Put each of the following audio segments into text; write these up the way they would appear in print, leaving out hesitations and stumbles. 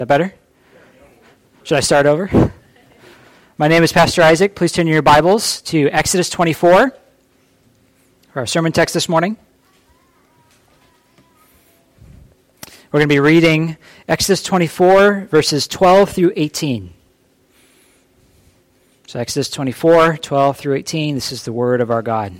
that better? Should I start over? My name is Pastor Isaac. Please turn your Bibles to Exodus 24 for our sermon text this morning. We're going to be reading Exodus 24, verses 12 through 18. So Exodus 24, 12 through 18, this is the word of our God.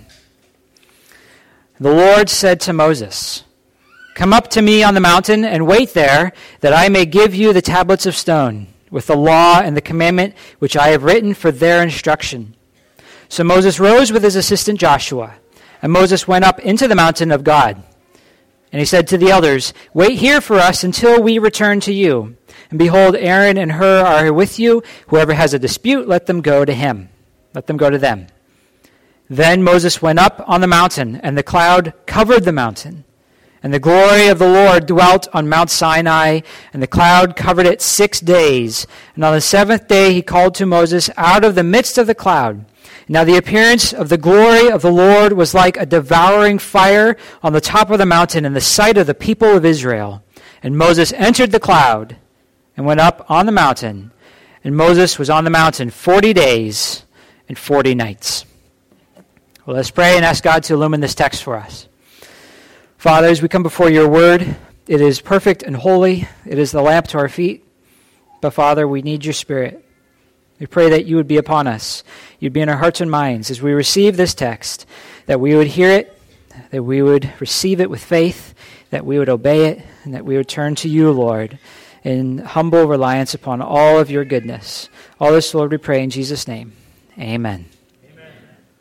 The Lord said to Moses, "Come up to me on the mountain and wait there, that I may give you the tablets of stone, with the law and the commandment which I have written for their instruction." So Moses rose with his assistant Joshua, and Moses went up into the mountain of God. And he said to the elders, "Wait here for us until we return to you. And behold, Aaron and Hur are with you. Whoever has a dispute, let them go to him. Let them go to them." Then Moses went up on the mountain, and the cloud covered the mountain. And the glory of the Lord dwelt on Mount Sinai, and the cloud covered it 6 days. And on the seventh day he called to Moses out of the midst of the cloud. Now the appearance of the glory of the Lord was like a devouring fire on the top of the mountain in the sight of the people of Israel. And Moses entered the cloud and went up on the mountain. And Moses was on the mountain 40 days and 40 nights. Well, let's pray and ask God to illumine this text for us. Father, as we come before your word, it is perfect and holy. It is the lamp to our feet. But Father, we need your Spirit. We pray that you would be upon us. You'd be in our hearts and minds as we receive this text, that we would hear it, that we would receive it with faith, that we would obey it, and that we would turn to you, Lord, in humble reliance upon all of your goodness. All this, Lord, we pray in Jesus' name. Amen. Amen.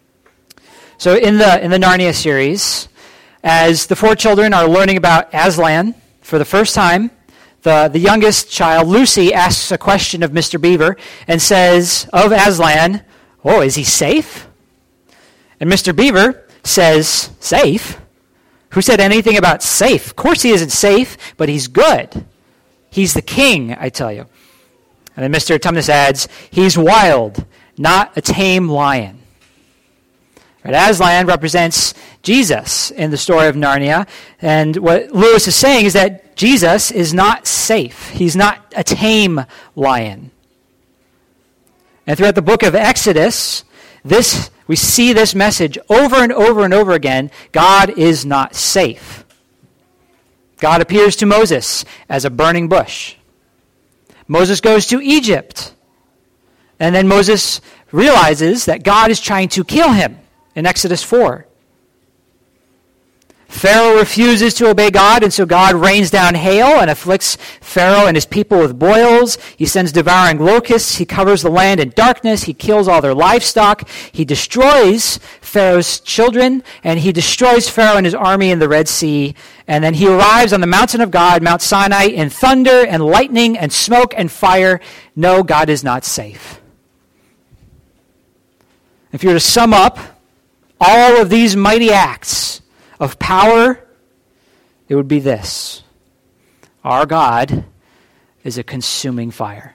So in the Narnia series, as the four children are learning about Aslan for the first time, the youngest child, Lucy, asks a question of Mr. Beaver and says of Aslan, "Oh, is he safe?" And Mr. Beaver says, "Safe? Who said anything about safe? Of course he isn't safe, but he's good. He's the king, I tell you." And then Mr. Tumnus adds, "He's wild, not a tame lion." Right, Aslan represents Jesus in the story of Narnia. And what Lewis is saying is that Jesus is not safe. He's not a tame lion. And throughout the book of Exodus, we see this message over and over and over again. God is not safe. God appears to Moses as a burning bush. Moses goes to Egypt. And then Moses realizes that God is trying to kill him in Exodus 4. Pharaoh refuses to obey God, and so God rains down hail and afflicts Pharaoh and his people with boils. He sends devouring locusts. He covers the land in darkness. He kills all their livestock. He destroys Pharaoh's children, and he destroys Pharaoh and his army in the Red Sea. And then he arrives on the mountain of God, Mount Sinai, in thunder and lightning and smoke and fire. No, God is not safe. If you were to sum up all of these mighty acts of power, it would be this: our God is a consuming fire.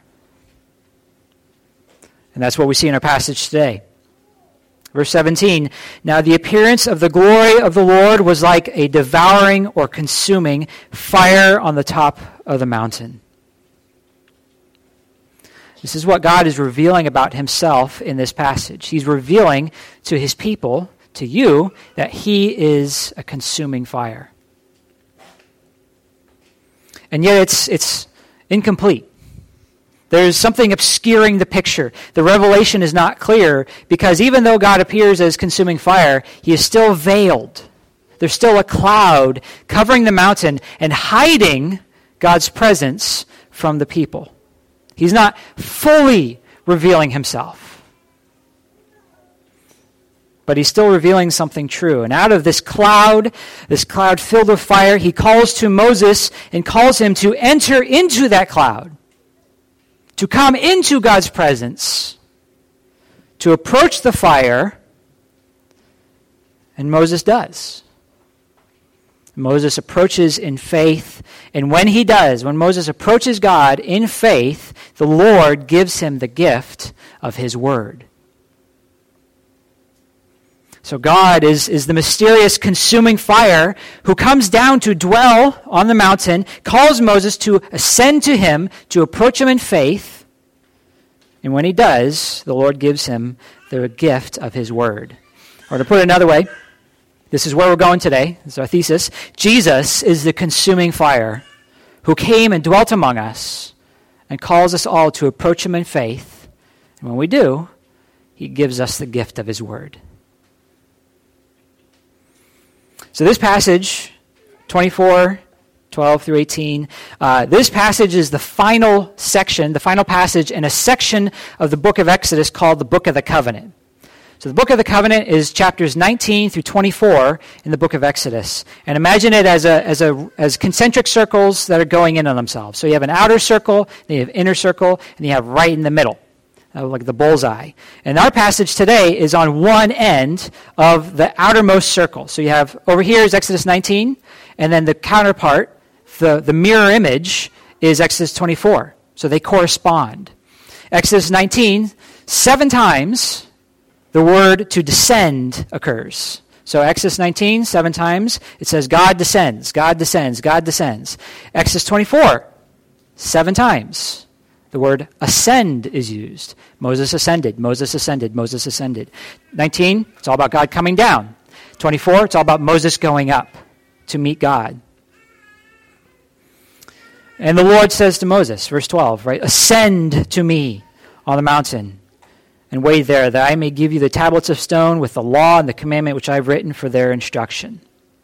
And that's what we see in our passage today. Verse 17, "Now the appearance of the glory of the Lord was like a devouring or consuming fire on the top of the mountain." This is what God is revealing about himself in this passage. He's revealing to his people, to you, that he is a consuming fire. And yet it's incomplete. There's something obscuring the picture. The revelation is not clear because even though God appears as consuming fire, he is still veiled. There's still a cloud covering the mountain and hiding God's presence from the people. He's not fully revealing himself. But he's still revealing something true. And out of this cloud filled with fire, he calls to Moses and calls him to enter into that cloud, to come into God's presence, to approach the fire, and Moses does. Moses approaches in faith, and when he does, when Moses approaches God in faith, the Lord gives him the gift of his word. So God is the mysterious consuming fire who comes down to dwell on the mountain, calls Moses to ascend to him, to approach him in faith. And when he does, the Lord gives him the gift of his word. Or to put it another way, this is where we're going today. This is our thesis. Jesus is the consuming fire who came and dwelt among us and calls us all to approach him in faith. And when we do, he gives us the gift of his word. So this passage, 24, 12 through 18, this passage is the final section, the final passage in a section of the book of Exodus called the Book of the Covenant. So the Book of the Covenant is chapters 19 through 24 in the book of Exodus. And imagine it as concentric circles that are going in on themselves. So you have an outer circle, then you have inner circle, and you have right in the middle. Like the bullseye. And our passage today is on one end of the outermost circle. So you have, over here is Exodus 19, and then the counterpart, the mirror image, is Exodus 24. So they correspond. Exodus 19, 7 times the word to descend occurs. So Exodus 19, 7 times, it says God descends, God descends, God descends. Exodus 24, 7 times. The word ascend is used. Moses ascended, Moses ascended, Moses ascended. 19, it's all about God coming down. 24, it's all about Moses going up to meet God. And the Lord says to Moses, verse 12, right? Ascend to me on the mountain and wait there that I may give you the tablets of stone with the law and the commandment which I've written for their instruction.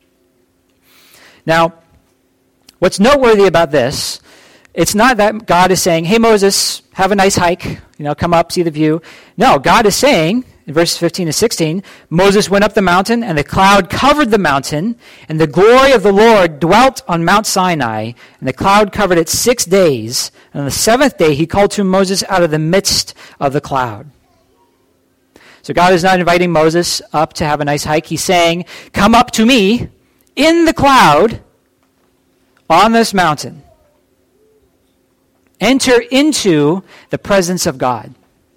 Now, what's noteworthy about this, it's not that God is saying, hey, Moses, have a nice hike, come up, see the view. No, God is saying, in verses 15 to 16, Moses went up the mountain, and the cloud covered the mountain, and the glory of the Lord dwelt on Mount Sinai, and the cloud covered it 6 days. And on the 7th day, he called to Moses out of the midst of the cloud. So God is not inviting Moses up to have a nice hike. He's saying, come up to me in the cloud on this mountain. Enter into the presence of God.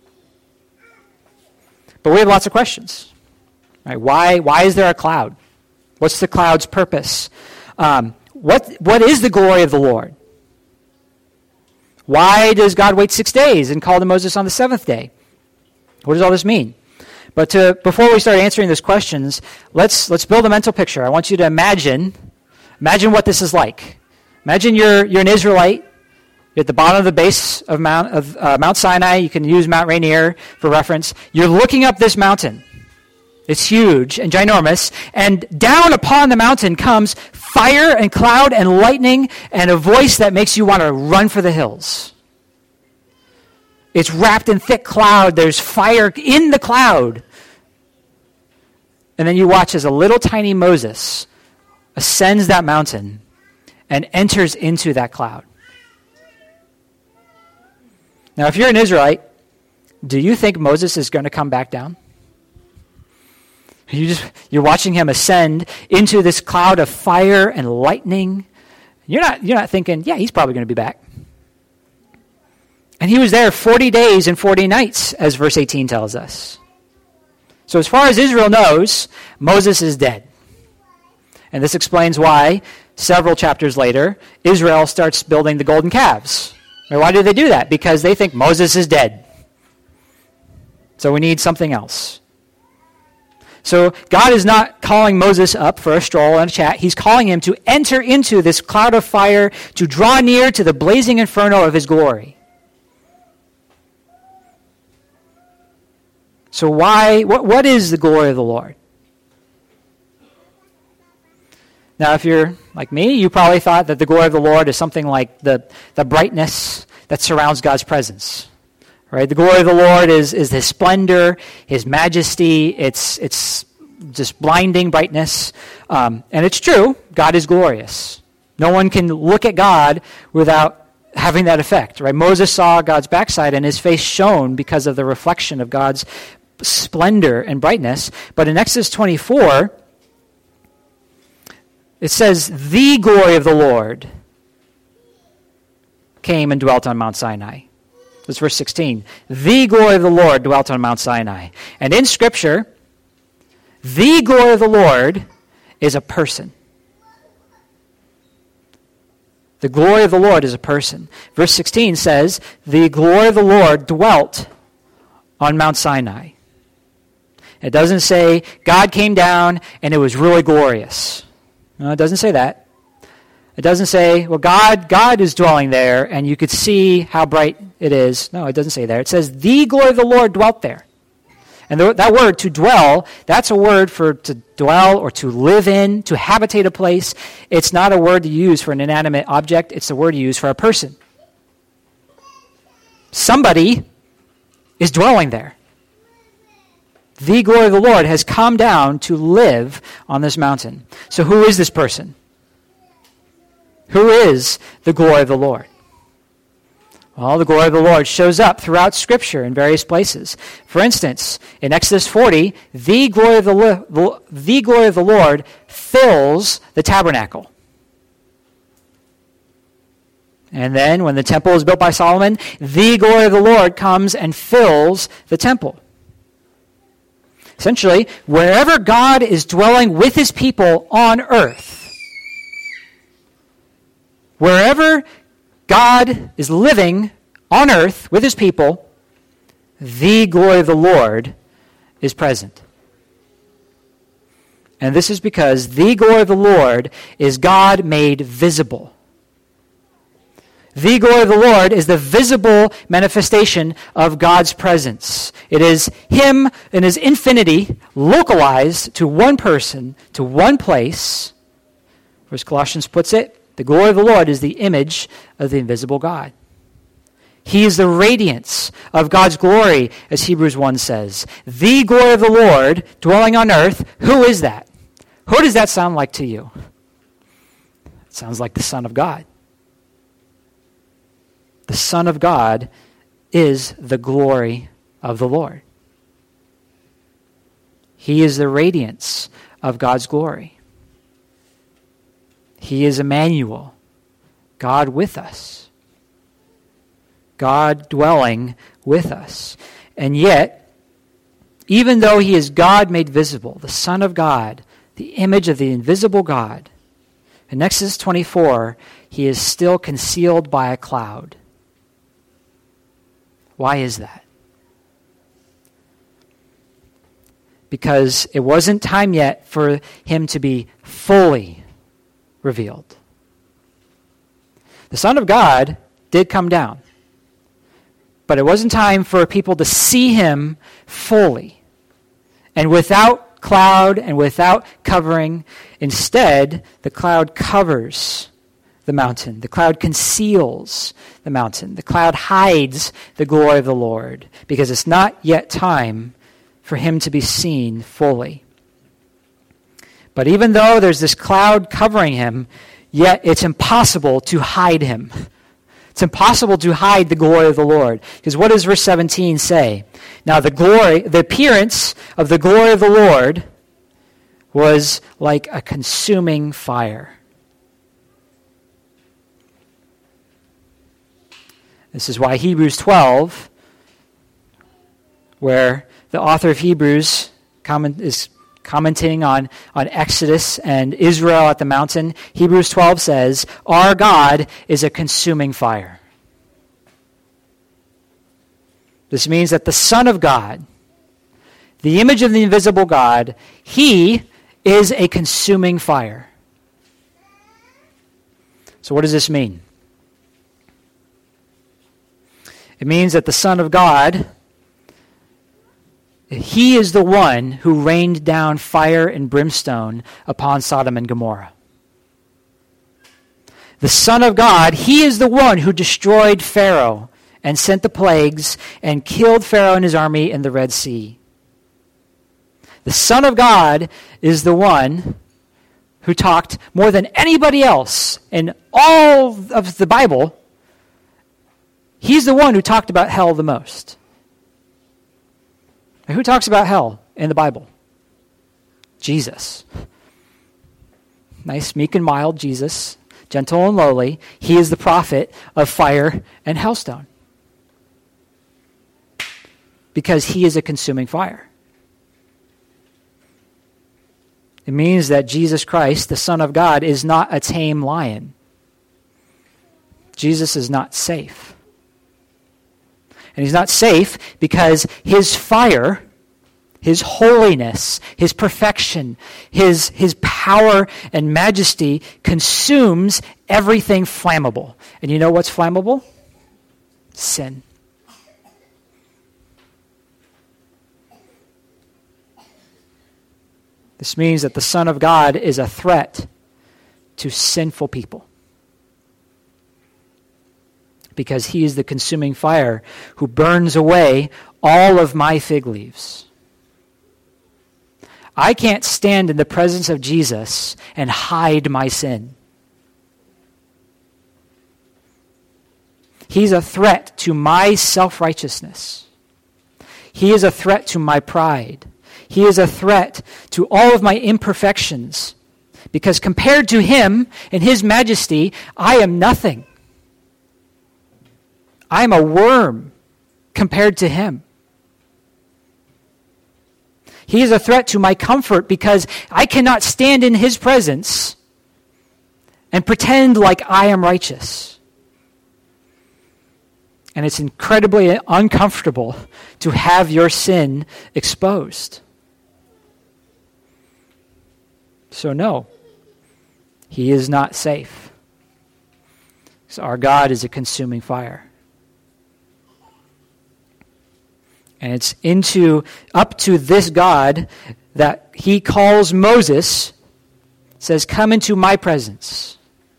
But we have lots of questions. Right? Why is there a cloud? What's the cloud's purpose? What is the glory of the Lord? Why does God wait 6 days and call to Moses on the 7th day? What does all this mean? But before we start answering those questions, let's build a mental picture. I want you to imagine what this is like. Imagine you're an Israelite. You're at the bottom of the base of Mount Sinai. You can use Mount Rainier for reference. You're looking up this mountain. It's huge and ginormous. And down upon the mountain comes fire and cloud and lightning and a voice that makes you want to run for the hills. It's wrapped in thick cloud. There's fire in the cloud. And then you watch as a little tiny Moses ascends that mountain and enters into that cloud. Now, if you're an Israelite, do you think Moses is going to come back down? You're watching him ascend into this cloud of fire and lightning. You're not thinking, yeah, he's probably going to be back. And he was there 40 days and 40 nights, as verse 18 tells us. So as far as Israel knows, Moses is dead. And this explains why, several chapters later, Israel starts building the golden calves. Why do they do that? Because they think Moses is dead. So we need something else. So God is not calling Moses up for a stroll and a chat. He's calling him to enter into this cloud of fire, to draw near to the blazing inferno of his glory. So what is the glory of the Lord? Now, if you're like me, you probably thought that the glory of the Lord is something like the brightness that surrounds God's presence. Right? The glory of the Lord is his splendor, his majesty. It's just blinding brightness. And it's true, God is glorious. No one can look at God without having that effect. Right? Moses saw God's backside and his face shone because of the reflection of God's splendor and brightness. But in Exodus 24, it says, the glory of the Lord came and dwelt on Mount Sinai. That's verse 16. The glory of the Lord dwelt on Mount Sinai. And in Scripture, The glory of the Lord is a person. The glory of the Lord is a person. Verse 16 says, the glory of the Lord dwelt on Mount Sinai. It doesn't say God came down and it was really glorious. No, it doesn't say that. It doesn't say, well, God is dwelling there and you could see how bright it is. No, it doesn't say there. It says the glory of the Lord dwelt there. And that word, to dwell, that's a word for to dwell or to live in, to habitate a place. It's not a word to use for an inanimate object. It's a word to use for a person. Somebody is dwelling there. The glory of the Lord has come down to live on this mountain. So who is this person? Who is the glory of the Lord? Well, the glory of the Lord shows up throughout Scripture in various places. For instance, in Exodus 40, the glory of the Lord fills the tabernacle. And then when the temple is built by Solomon, the glory of the Lord comes and fills the temple. Essentially, wherever God is dwelling with his people on earth, wherever God is living on earth with his people, the glory of the Lord is present. And this is because the glory of the Lord is God made visible. The glory of the Lord is the visible manifestation of God's presence. It is him in his infinity localized to one person, to one place. Or as Colossians puts it, the glory of the Lord is the image of the invisible God. He is the radiance of God's glory, as Hebrews 1 says. The glory of the Lord dwelling on earth, who is that? Who does that sound like to you? It sounds like the Son of God. The Son of God is the glory of the Lord. He is the radiance of God's glory. He is Emmanuel, God with us. God dwelling with us. And yet, even though he is God made visible, the Son of God, the image of the invisible God, in Exodus 24, he is still concealed by a cloud. Why is that? Because it wasn't time yet for him to be fully revealed. The Son of God did come down, but it wasn't time for people to see him fully and without cloud and without covering. Instead, the cloud covers the mountain. The cloud conceals the mountain. The cloud hides the glory of the Lord because it's not yet time for him to be seen fully. But even though there's this cloud covering him, yet it's impossible to hide him. It's impossible to hide the glory of the Lord. Because what does verse 17 say? Now the appearance of the glory of the Lord was like a consuming fire. This is why Hebrews 12, where the author of Hebrews is commenting on Exodus and Israel at the mountain, Hebrews 12 says, our God is a consuming fire. This means that the Son of God, the image of the invisible God, he is a consuming fire. So what does this mean? It means that the Son of God, he is the one who rained down fire and brimstone upon Sodom and Gomorrah. The Son of God, he is the one who destroyed Pharaoh and sent the plagues and killed Pharaoh and his army in the Red Sea. The Son of God is the one who talked more than anybody else in all of the Bible. He's the one who talked about hell the most. Who talks about hell in the Bible? Jesus. Nice, meek and mild Jesus, gentle and lowly. He is the prophet of fire and hellstone. Because he is a consuming fire. It means that Jesus Christ, the Son of God, is not a tame lion. Jesus is not safe. And he's not safe because his fire, his holiness, his perfection, his power and majesty consumes everything flammable. And you know what's flammable? Sin. This means that the Son of God is a threat to sinful people, because he is the consuming fire who burns away all of my fig leaves. I can't stand in the presence of Jesus and hide my sin. He's a threat to my self-righteousness. He is a threat to my pride. He is a threat to all of my imperfections, because compared to him and his majesty, I am nothing. I am a worm compared to him. He is a threat to my comfort, because I cannot stand in his presence and pretend like I am righteous. And it's incredibly uncomfortable to have your sin exposed. So no, he is not safe. So our God is a consuming fire. And it's up to this God that he calls Moses, says, "Come into my presence."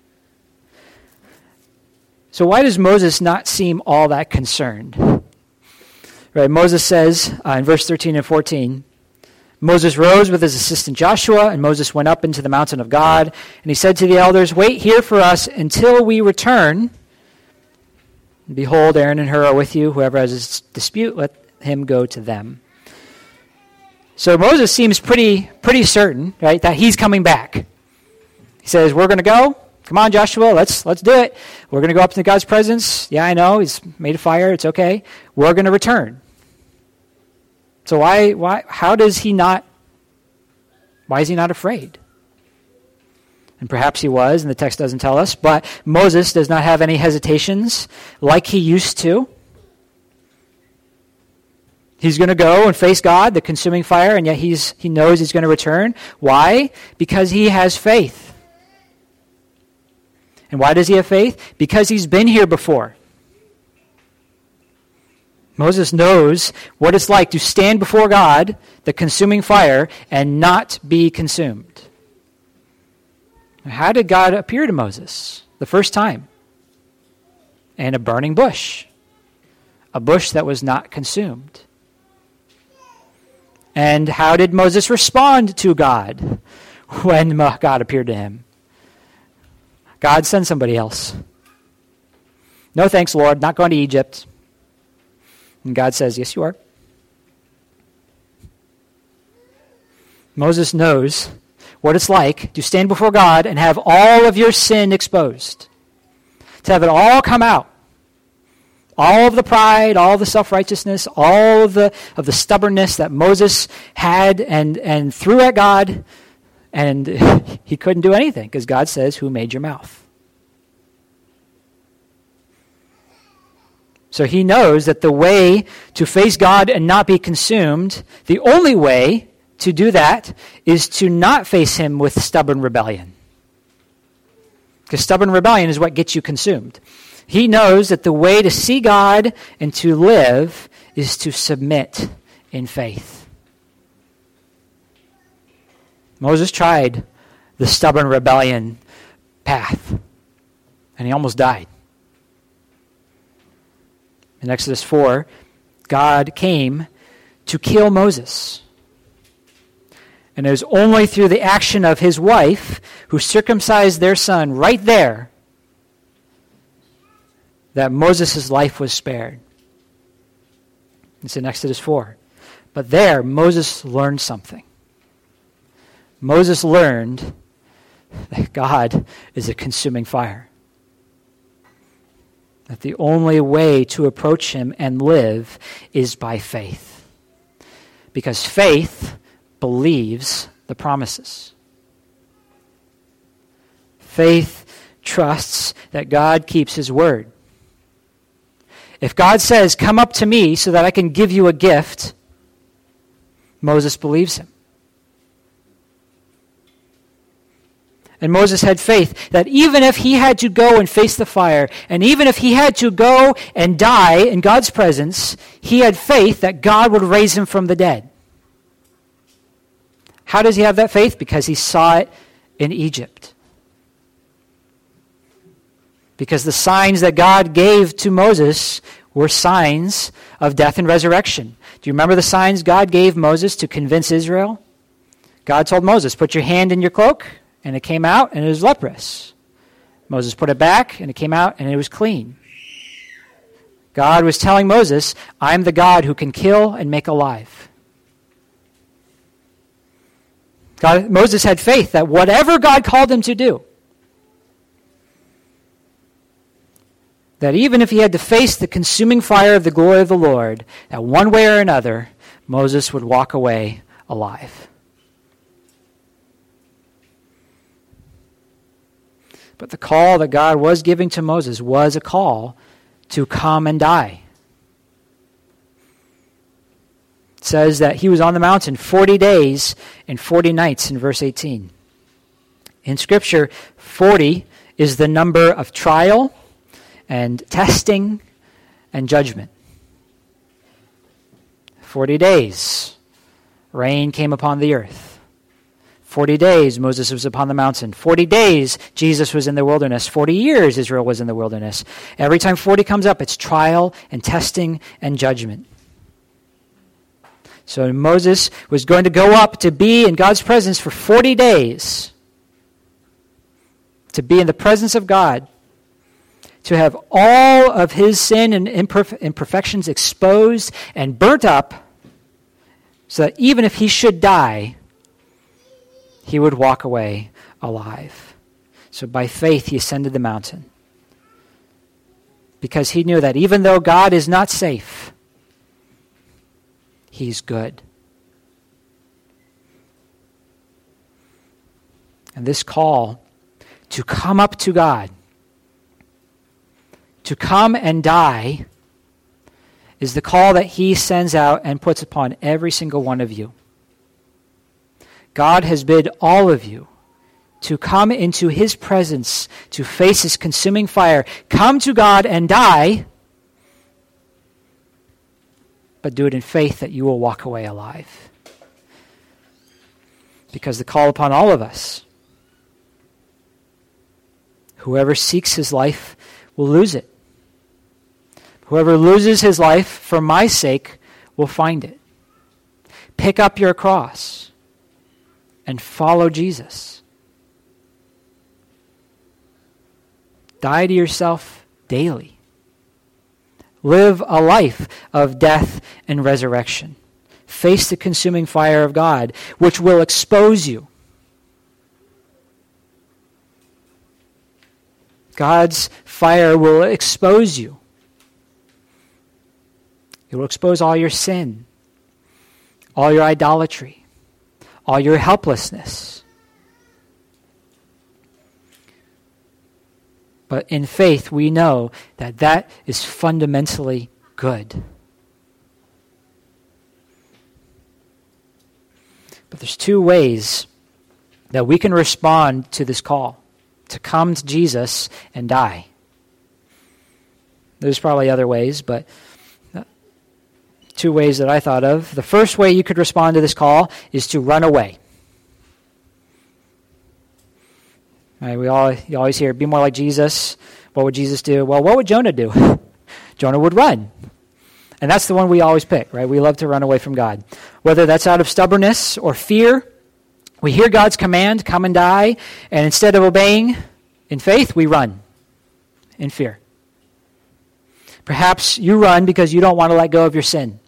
So why does Moses not seem all that concerned? Right, Moses says in verse 13 and 14, Moses rose with his assistant Joshua, and Moses went up into the mountain of God, and he said to the elders, "Wait here for us until we return. And behold, Aaron and Hur are with you. Whoever has a dispute, let him go to them." So Moses seems pretty certain, right, that he's coming back. He says, "We're going to go. Come on, Joshua, let's do it. We're going to go up into God's presence. Yeah, I know, he's made a fire. It's okay. We're going to return." So why is he not afraid? And perhaps he was, and the text doesn't tell us, but Moses does not have any hesitations like he used to. He's going to go and face God, the consuming fire, and yet he knows he's going to return. Why? Because he has faith. And why does he have faith? Because he's been here before. Moses knows what it's like to stand before God, the consuming fire, and not be consumed. How did God appear to Moses the first time? In a burning bush. A bush that was not consumed. And how did Moses respond to God when God appeared to him? God, send somebody else. "No thanks, Lord, not going to Egypt." And God says, "Yes, you are." Moses knows what it's like to stand before God and have all of your sin exposed. To have it all come out. All of the pride, all of the self-righteousness, all of the stubbornness that Moses had and threw at God, and he couldn't do anything because God says, "Who made your mouth?" So he knows that the way to face God and not be consumed, the only way to do that is to not face him with stubborn rebellion. Because stubborn rebellion is what gets you consumed. He knows that the way to see God and to live is to submit in faith. Moses tried the stubborn rebellion path, and he almost died. In Exodus 4, God came to kill Moses. And it was only through the action of his wife, who circumcised their son right there, that Moses' life was spared. It's in Exodus 4. But there, Moses learned something. Moses learned that God is a consuming fire. That the only way to approach him and live is by faith. Because faith believes the promises. Faith trusts that God keeps his word. If God says, come up to me so that I can give you a gift, Moses believes him. And Moses had faith that even if he had to go and face the fire, and even if he had to go and die in God's presence, he had faith that God would raise him from the dead. How does he have that faith? Because he saw it in Egypt. Because the signs that God gave to Moses were signs of death and resurrection. Do you remember the signs God gave Moses to convince Israel? God told Moses, put your hand in your cloak, and it came out, and it was leprous. Moses put it back, and it came out, and it was clean. God was telling Moses, I'm the God who can kill and make alive. Moses had faith that whatever God called him to do, that even if he had to face the consuming fire of the glory of the Lord, that one way or another, Moses would walk away alive. But the call that God was giving to Moses was a call to come and die. It says that he was on the mountain 40 days and 40 nights in verse 18. In Scripture, 40 is the number of trial and testing and judgment. 40 days, rain came upon the earth. 40 days, Moses was upon the mountain. 40 days, Jesus was in the wilderness. 40 years, Israel was in the wilderness. Every time 40 comes up, it's trial and testing and judgment. So Moses was going to go up to be in God's presence for 40 days, to be in the presence of God, to have all of his sin and imperfections exposed and burnt up, so that even if he should die, he would walk away alive. So by faith, he ascended the mountain, because he knew that even though God is not safe, he's good. And this call to come up to God, to come and die, is the call that he sends out and puts upon every single one of you. God has bid all of you to come into his presence, to face his consuming fire. Come to God and die, but do it in faith that you will walk away alive. Because the call upon all of us, whoever seeks his life will lose it. Whoever loses his life for my sake will find it. Pick up your cross and follow Jesus. Die to yourself daily. Live a life of death and resurrection. Face the consuming fire of God, which will expose you. God's fire will expose you. It will expose all your sin, all your idolatry, all your helplessness. But in faith, we know that that is fundamentally good. But there's two ways that we can respond to this call, to come to Jesus and die. There's probably other ways, but two ways that I thought of. The first way you could respond to this call is to run away. Right, you always hear, be more like Jesus. What would Jesus do? Well, what would Jonah do? Jonah would run. And that's the one we always pick, right? We love to run away from God. Whether that's out of stubbornness or fear, we hear God's command, come and die, and instead of obeying in faith, we run in fear. Perhaps you run because you don't want to let go of your sin.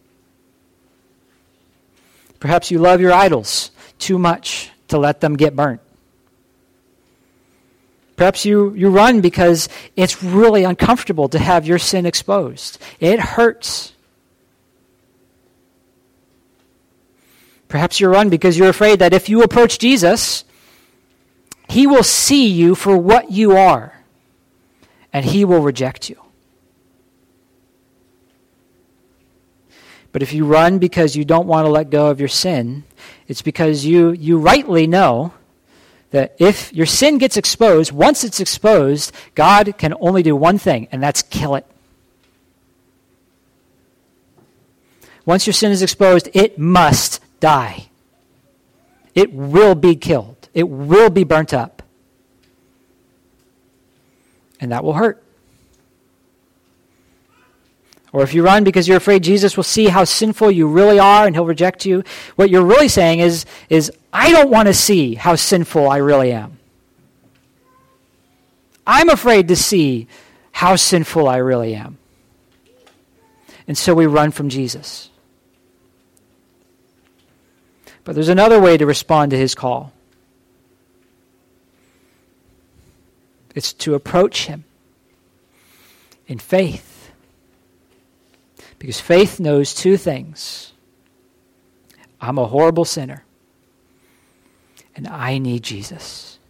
Perhaps you love your idols too much to let them get burnt. Perhaps you run because it's really uncomfortable to have your sin exposed. It hurts. Perhaps you run because you're afraid that if you approach Jesus, He will see you for what you are, and he will reject you. But if you run because you don't want to let go of your sin, it's because you rightly know that if your sin gets exposed, once it's exposed, God can only do one thing, and that's kill it. Once your sin is exposed, it must die. It will be killed. It will be burnt up. And that will hurt. Or if you run because you're afraid Jesus will see how sinful you really are and he'll reject you, what you're really saying is I don't want to see how sinful I really am. I'm afraid to see how sinful I really am. And so we run from Jesus. But there's another way to respond to his call. It's to approach him in faith. Because faith knows two things. I'm a horrible sinner, and I need Jesus.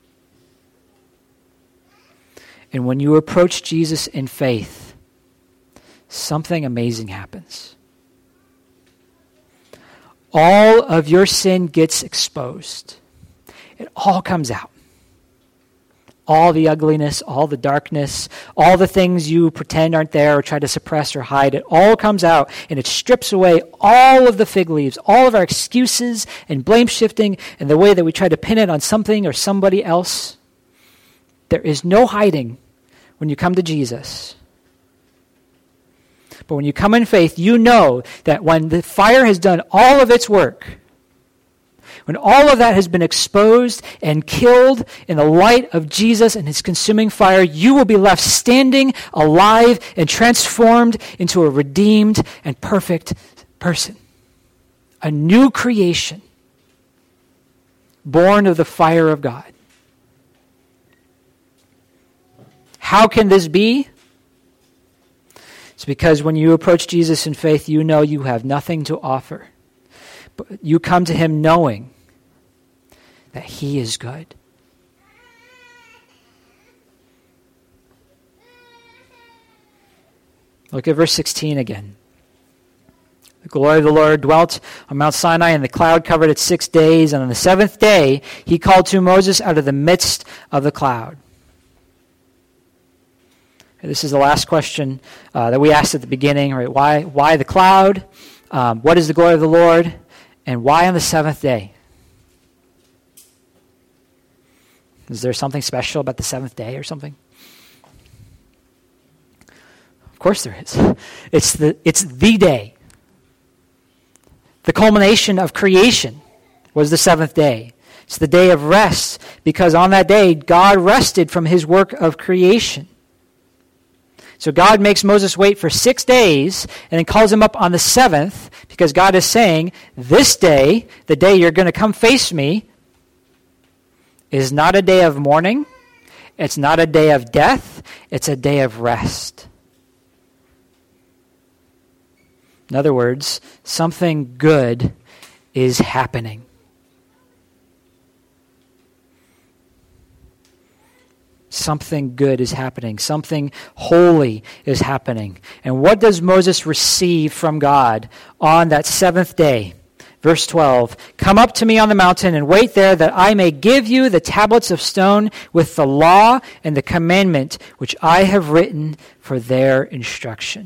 And when you approach Jesus in faith, something amazing happens. All of your sin gets exposed. It all comes out. All the ugliness, all the darkness, all the things you pretend aren't there or try to suppress or hide, it all comes out and it strips away all of the fig leaves, all of our excuses and blame shifting and the way that we try to pin it on something or somebody else. There is no hiding when you come to Jesus. But when you come in faith, you know that when the fire has done all of its work, when all of that has been exposed and killed in the light of Jesus and his consuming fire, you will be left standing, alive, and transformed into a redeemed and perfect person. A new creation, born of the fire of God. How can this be? It's because when you approach Jesus in faith, you know you have nothing to offer. But you come to him knowing that he is good. Look at verse 16 again. The glory of the Lord dwelt on Mount Sinai, and the cloud covered it 6 days. And on the seventh day, he called to Moses out of the midst of the cloud. This is the last question that we asked at the beginning, right? Why the cloud? What is the glory of the Lord? And why on the seventh day? Is there something special about the seventh day or something? Of course there is. It's the day. The culmination of creation was the seventh day. It's the day of rest, because on that day, God rested from his work of creation. So God makes Moses wait for 6 days and then calls him up on the seventh, because God is saying, this day, the day you're going to come face me, is not a day of mourning. It's not a day of death. It's a day of rest. In other words, something good is happening. Something good is happening. Something holy is happening. And what does Moses receive from God on that seventh day? Verse 12, come up to me on the mountain and wait there that I may give you the tablets of stone with the law and the commandment which I have written for their instruction.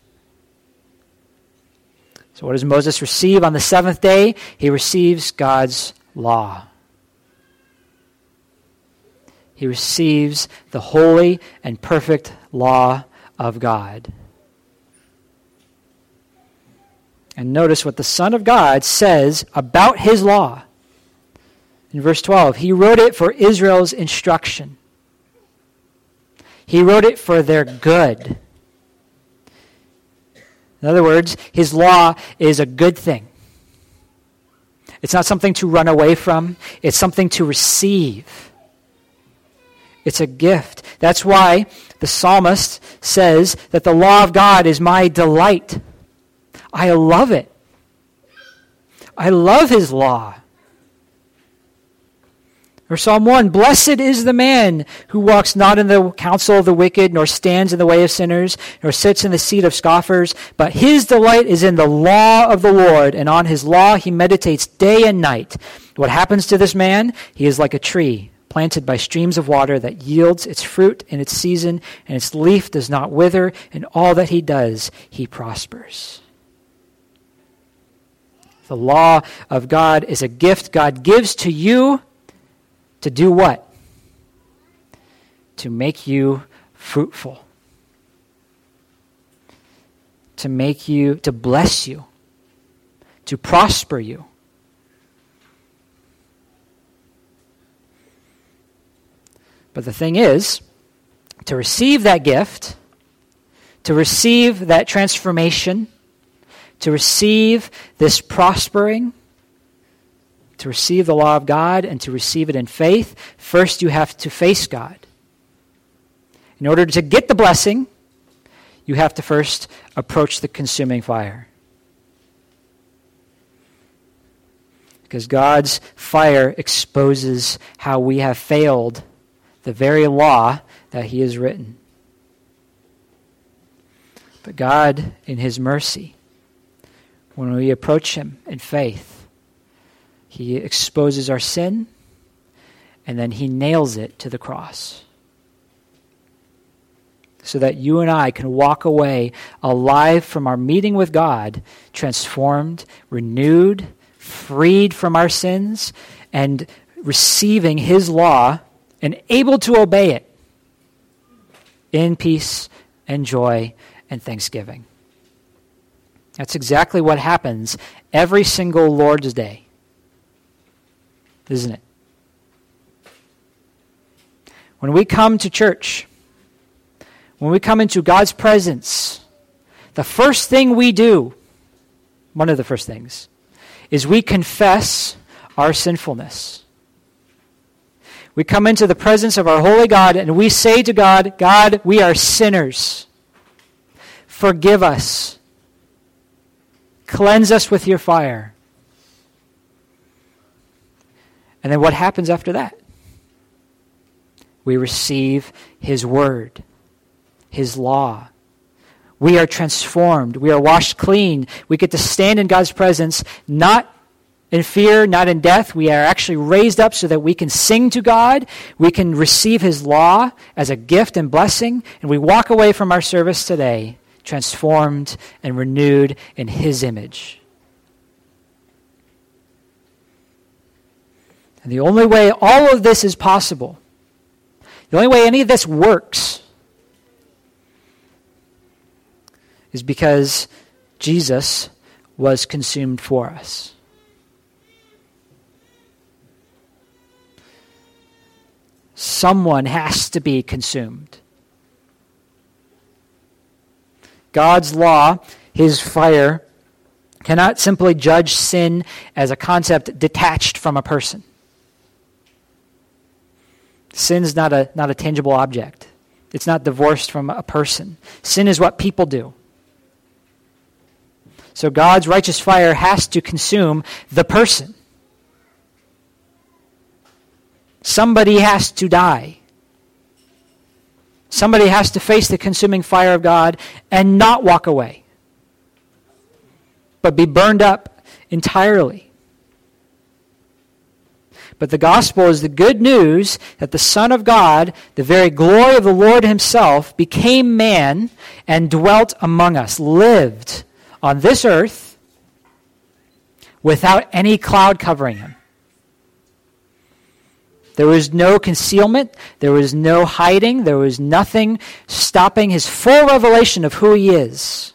So what does Moses receive on the seventh day? He receives God's law. He receives the holy and perfect law of God. And notice what the Son of God says about his law. In verse 12, he wrote it for Israel's instruction. He wrote it for their good. In other words, his law is a good thing. It's not something to run away from. It's something to receive. It's a gift. That's why the psalmist says that the law of God is my delight. I love it. I love his law. Or Psalm 1, blessed is the man who walks not in the counsel of the wicked, nor stands in the way of sinners, nor sits in the seat of scoffers, but his delight is in the law of the Lord, and on his law he meditates day and night. What happens to this man? He is like a tree planted by streams of water that yields its fruit in its season, and its leaf does not wither, and all that he does, he prospers. The law of God is a gift God gives to you to do what? To make you fruitful. To bless you. To prosper you. But the thing is, to receive that gift, to receive that transformation, to receive this prospering, to receive the law of God and to receive it in faith, first you have to face God. In order to get the blessing, you have to first approach the consuming fire. Because God's fire exposes how we have failed the very law that he has written. But God, in his mercy, when we approach him in faith, he exposes our sin, and then he nails it to the cross. So that you and I can walk away alive from our meeting with God, transformed, renewed, freed from our sins, and receiving his law and able to obey it in peace and joy and thanksgiving. That's exactly what happens every single Lord's Day. Isn't it? When we come to church, when we come into God's presence, the first thing we do, one of the first things, is we confess our sinfulness. We come into the presence of our holy God and we say to God, God, we are sinners. Forgive us. Cleanse us with your fire. And then what happens after that? We receive his word, his law. We are transformed. We are washed clean. We get to stand in God's presence, not in fear, not in death. We are actually raised up so that we can sing to God. We can receive his law as a gift and blessing. And we walk away from our service today transformed and renewed in his image. And the only way all of this is possible, the only way any of this works, is because Jesus was consumed for us. Someone has to be consumed. God's law, his fire, cannot simply judge sin as a concept detached from a person. Sin is not a tangible object. It's not divorced from a person. Sin is what people do. So God's righteous fire has to consume the person. Somebody has to die. Somebody has to face the consuming fire of God and not walk away, but be burned up entirely. But the gospel is the good news that the Son of God, the very glory of the Lord himself, became man and dwelt among us, lived on this earth without any cloud covering him. There was no concealment, there was no hiding, there was nothing stopping his full revelation of who he is.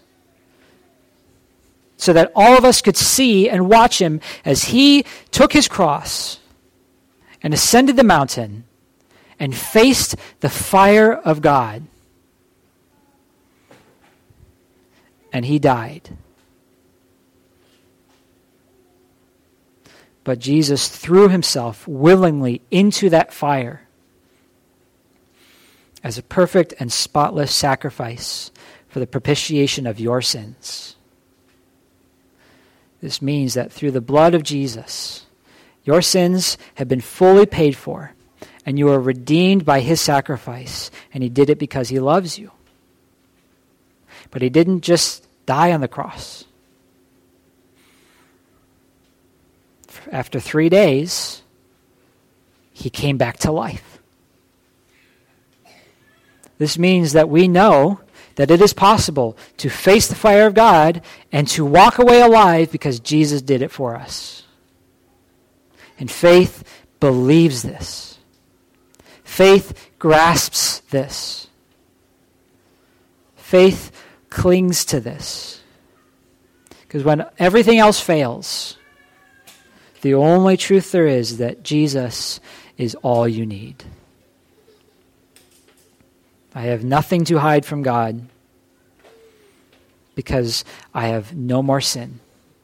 So that all of us could see and watch him as he took his cross and ascended the mountain and faced the fire of God. And he died. But Jesus threw himself willingly into that fire as a perfect and spotless sacrifice for the propitiation of your sins. This means that through the blood of Jesus, Your sins have been fully paid for, and you are redeemed by his sacrifice, and he did it because he loves you. But he didn't just die on the cross. After 3 days, he came back to life. This means that we know that it is possible to face the fire of God and to walk away alive because Jesus did it for us. And faith believes this. Faith grasps this. Faith clings to this. Because when everything else fails, the only truth there is that Jesus is all you need. I have nothing to hide from God because I have no more sin.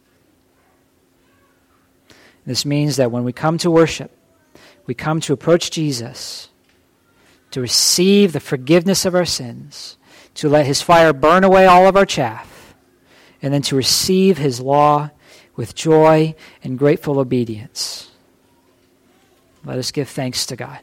This means that when we come to worship, we come to approach Jesus, to receive the forgiveness of our sins, to let his fire burn away all of our chaff, and then to receive his law with joy and grateful obedience. Let us give thanks to God.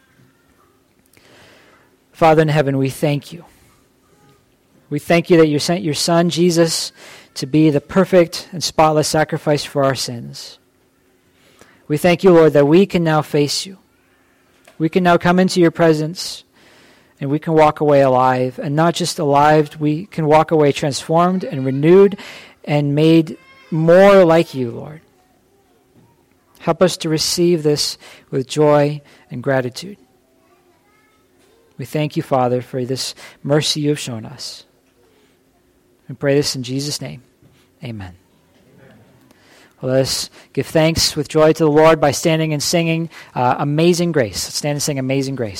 Father in heaven, we thank you. We thank you that you sent your Son, Jesus, to be the perfect and spotless sacrifice for our sins. We thank you, Lord, that we can now face you. We can now come into your presence, and we can walk away alive. And not just alive, we can walk away transformed and renewed and made more like you, Lord. Help us to receive this with joy and gratitude. We thank you, Father, for this mercy you have shown us. We pray this in Jesus' name. Amen. Well, let us give thanks with joy to the Lord by standing and singing Amazing Grace. Let's stand and sing Amazing Grace.